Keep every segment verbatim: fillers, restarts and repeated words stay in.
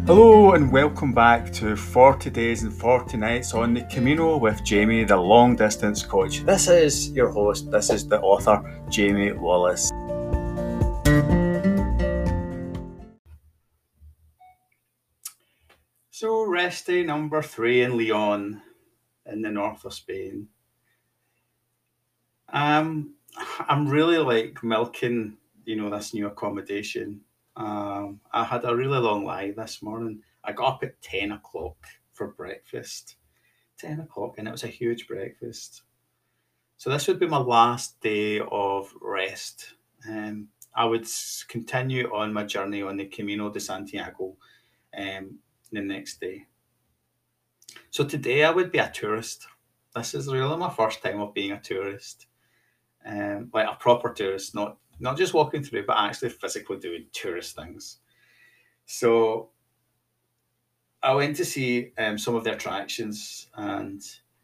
Hello and welcome back to forty Days and forty Nights on the Camino with Jamie, the long distance coach. This is your host, this is the author, Jamie Wallace. So, rest day number three in Leon, in the north of Spain. Um, I'm really like milking, you know, this new accommodation. Um, I had a really long lie this morning. I got up at ten o'clock for breakfast. ten o'clock, and it was a huge breakfast. So this would be my last day of rest. Um, I would s- continue on my journey on the Camino de Santiago um, the next day. So today I would be a tourist. This is really my first time of being a tourist, um, like a proper tourist, not not just walking through, but actually physically doing tourist things. So I went to see um, some of the attractions, and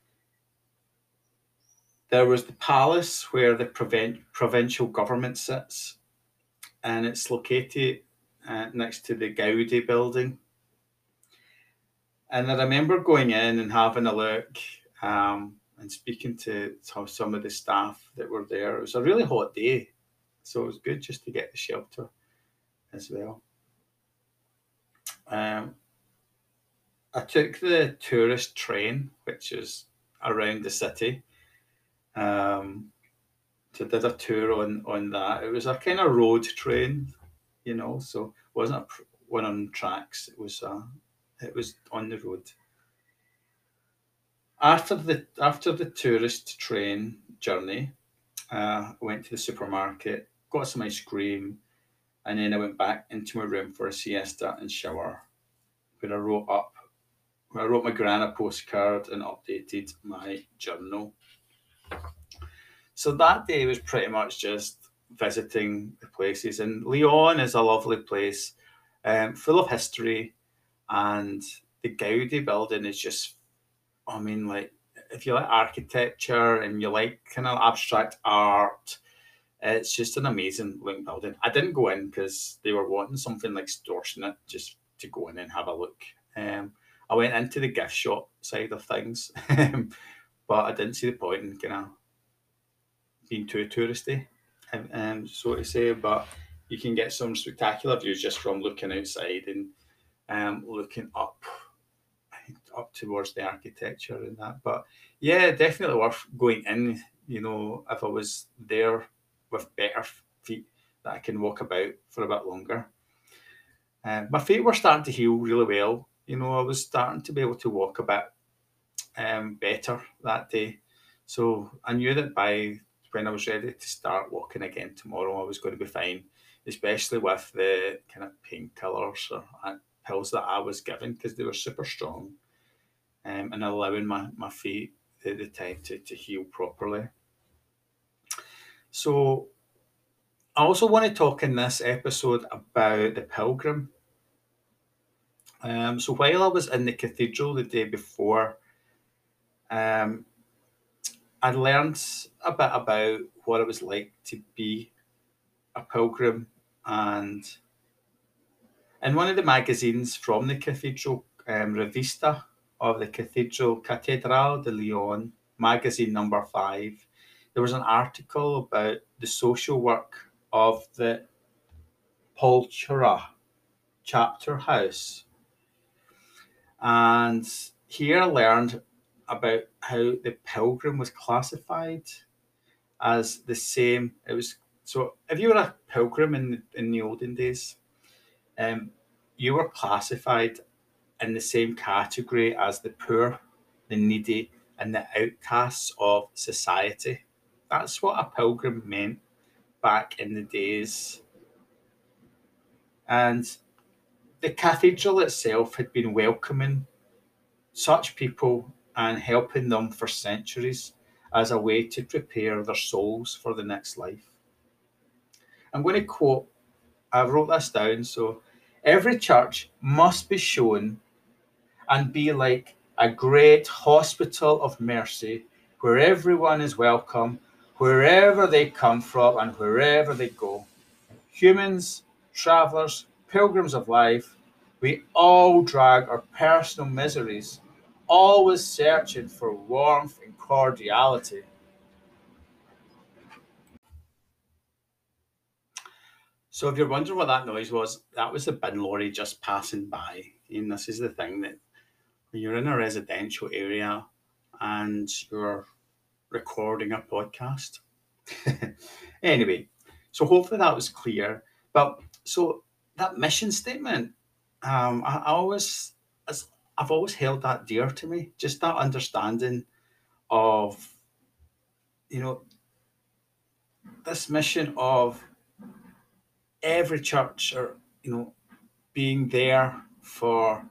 there was the palace where the provin- provincial government sits, and it's located uh, next to the Gaudi building. And I remember going in and having a look um, and speaking to to some of the staff that were there. It was a really hot day, so it was good just to get the shelter as well. Um, I took the tourist train, which is around the city. Um, so did a tour on on that. It was a kind of road train, you know, so it wasn't a pr- one on tracks. It was uh, it was on the road. After the after the tourist train journey, uh, I went to the supermarket, got some ice cream, and then I went back into my room for a siesta and shower, where I wrote up, where I wrote my gran a postcard and updated my journal. So that day was pretty much just visiting the places, and Leon is a lovely place, um, full of history, and the Gaudi building is just, I mean, like, if you like architecture and you like kind of abstract art, it's just an amazing looking building. I didn't go in because they were wanting something like extortionate just to go in and have a look. Um, I went into the gift shop side of things, but I didn't see the point in kind of being too touristy, um, um, so to say. But you can get some spectacular views just from looking outside and um, looking up up towards the architecture and that. But yeah, definitely worth going in. You know, if I was there with better feet, that I can walk about for a bit longer. Um, my feet were starting to heal really well. You know, I was starting to be able to walk a bit um, better that day. So I knew that by when I was ready to start walking again tomorrow, I was going to be fine, especially with the kind of painkillers or uh, pills that I was given because they were super strong, um, and allowing my, my feet the, the time to, to heal properly. So I also want to talk in this episode about the pilgrim. Um, so while I was in the cathedral the day before, um, I learned a bit about what it was like to be a pilgrim. And in one of the magazines from the cathedral, um, Revista of the Cathedral Catedral de Leon, magazine number five, there was an article about the social work of the Polchura chapter house. And here I learned about how the pilgrim was classified as the same. It was so if you were a pilgrim in in the olden days, um, you were classified in the same category as the poor, the needy, and the outcasts of society. That's what a pilgrim meant back in the days. And the cathedral itself had been welcoming such people and helping them for centuries as a way to prepare their souls for the next life. I'm going to quote, I wrote this down. So, every church must be shown and be like a great hospital of mercy where everyone is welcome, wherever they come from and wherever they go. Humans, travelers, pilgrims of life, We all drag our personal miseries, always searching for warmth and cordiality. So, if you're wondering what that noise was, that was the bin lorry just passing by. And this is the thing that when you're in a residential area and you're recording a podcast. Anyway, so hopefully that was clear. But so that mission statement, um, I, I always, as I've always held that dear to me. Just that understanding of, you know, this mission of every church, or you know, being there for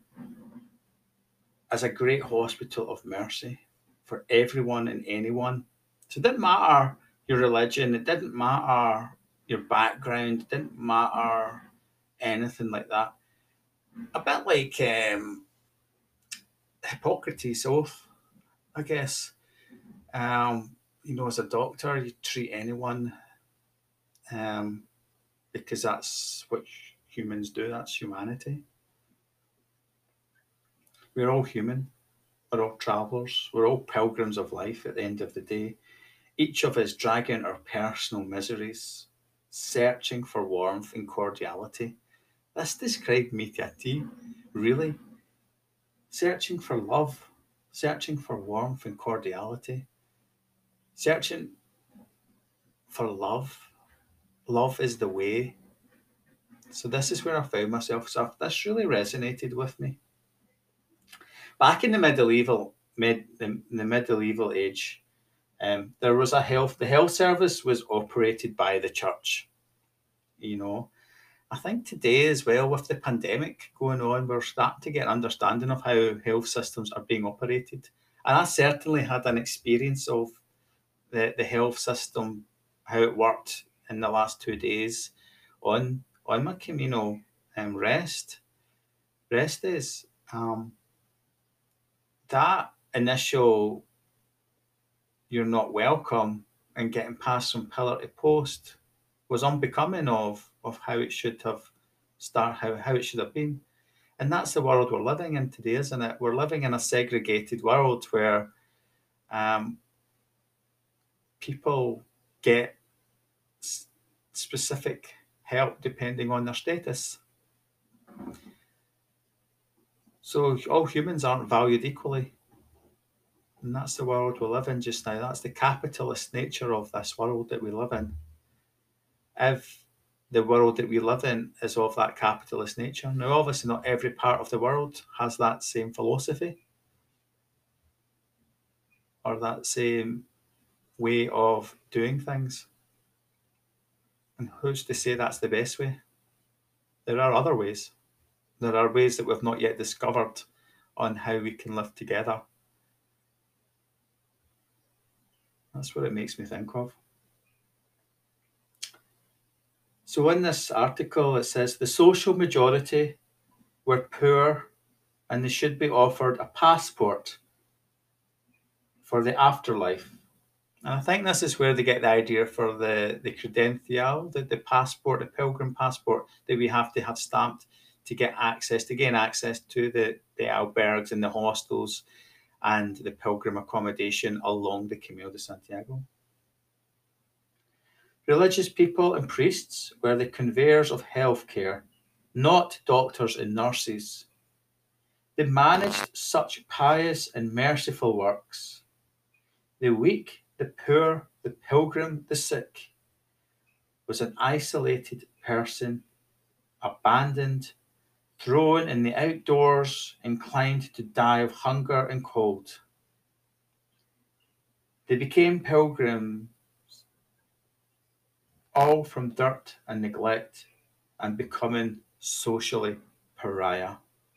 as a great hospital of mercy for everyone and anyone. So it didn't matter your religion, it didn't matter your background, it didn't matter anything like that. A bit like um, Hippocrates' oath, I guess. Um, you know, as a doctor, you treat anyone um, because that's what humans do, that's humanity. We're all human, we're all travellers, we're all pilgrims of life at the end of the day. Each of us dragging our personal miseries, searching for warmth and cordiality. This described me to a T, really. Searching for love, searching for warmth and cordiality, searching for love. Love is the way. So this is where I found myself. So this really resonated with me. Back in the medieval, mid the, the medieval age, um, there was a health. The health service was operated by the church. You know, I think today as well, with the pandemic going on, we're starting to get an understanding of how health systems are being operated. And I certainly had an experience of the, the health system, how it worked in the last two days on on my communal um, rest rest days. Um, that initial "you're not welcome" and getting passed from pillar to post was unbecoming of of how it should have start how, how it should have been. And that's the world we're living in today, isn't it? We're living in a segregated world where um, people get s- specific help depending on their status. So all humans aren't valued equally. And that's the world we live in just now. That's the capitalist nature of this world that we live in. If the world that we live in is of that capitalist nature, now obviously not every part of the world has that same philosophy or that same way of doing things. And who's to say that's the best way? There are other ways. There are ways that we've not yet discovered on how we can live together. That's what it makes me think of. So in this article, it says the social majority were poor and they should be offered a passport for the afterlife. And I think this is where they get the idea for the, the credential, the, the passport, the pilgrim passport that we have to have stamped to get access, to gain access to the, the albergs and the hostels and the pilgrim accommodation along the Camino de Santiago. Religious people and priests were the conveyors of healthcare, not doctors and nurses. They managed such pious and merciful works. The weak, the poor, the pilgrim, the sick was an isolated person, abandoned, thrown in the outdoors, inclined to die of hunger and cold. They became pilgrims, all from dirt and neglect, and becoming socially pariah.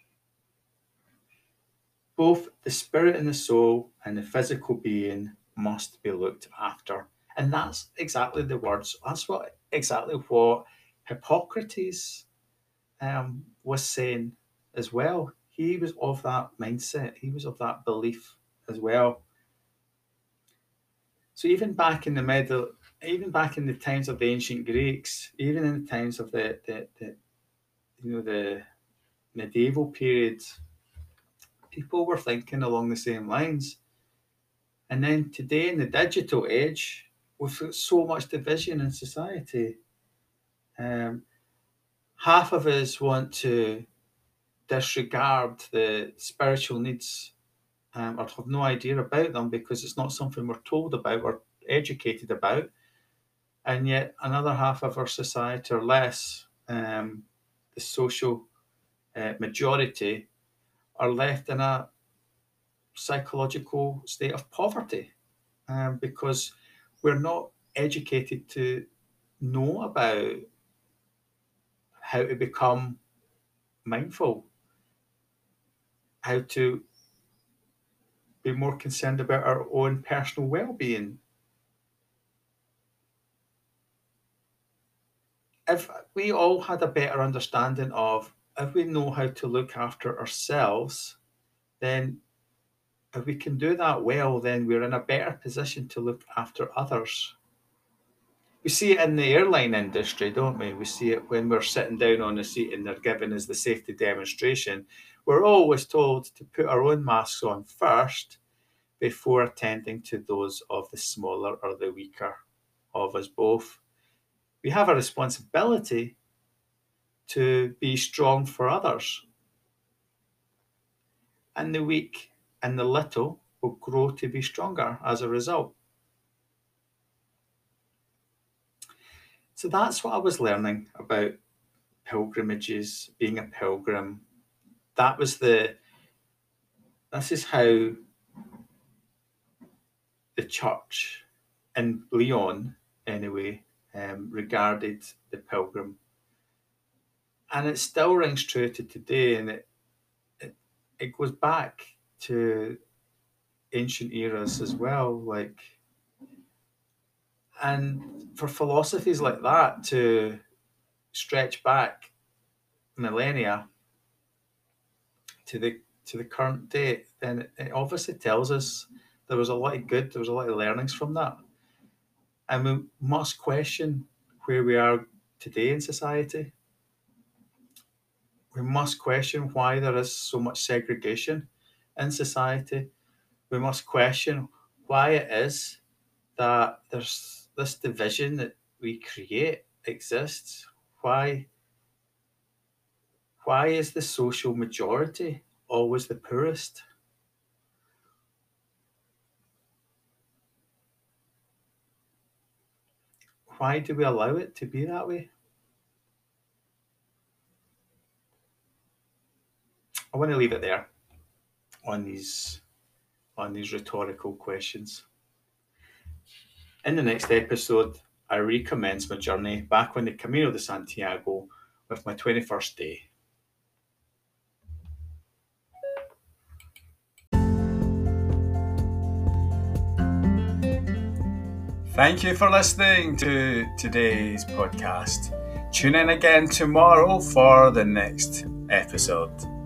Both the spirit and the soul and the physical being must be looked after. And that's exactly the words. That's what exactly what Hippocrates um, was saying as well. He was of that mindset. He was of that belief as well. So even back in the middle, even back in the times of the ancient Greeks, even in the times of the, the, the you know the medieval period, people were thinking along the same lines. And then today, in the digital age, we've got so much division in society. Um, half of us want to disregard the spiritual needs um, or have no idea about them because it's not something we're told about or educated about. And yet, another half of our society, or less, um, the social uh, majority, are left in a psychological state of poverty um, because we're not educated to know about how to become mindful, how to be more concerned about our own personal well-being. If we all had a better understanding of, if we know how to look after ourselves, then if we can do that well, then we're in a better position to look after others. We see it in the airline industry, don't we? We see it when we're sitting down on a seat and they're giving us the safety demonstration. We're always told to put our own masks on first before attending to those of the smaller or the weaker of us both. We have a responsibility to be strong for others. And the weak and the little will grow to be stronger as a result. So that's what I was learning about pilgrimages, being a pilgrim. That was the, this is how the church in Lyon, anyway, um, regarded the pilgrim. And it still rings true to today, and it, it, it goes back to ancient eras as well. Like, and for philosophies like that to stretch back millennia to the to the current day, then it, it obviously tells us there was a lot of good, there was a lot of learnings from that. And we must question where we are today in society. We must question why there is so much segregation in society. We must question why it is that there's this division that we create exists. Why, why is the social majority always the poorest? Why do we allow it to be that way? I want to leave it there on these on these rhetorical questions. In the next episode, I recommence my journey back on the Camino de Santiago with my twenty-first day. Thank you for listening to today's podcast. Tune in again tomorrow for the next episode.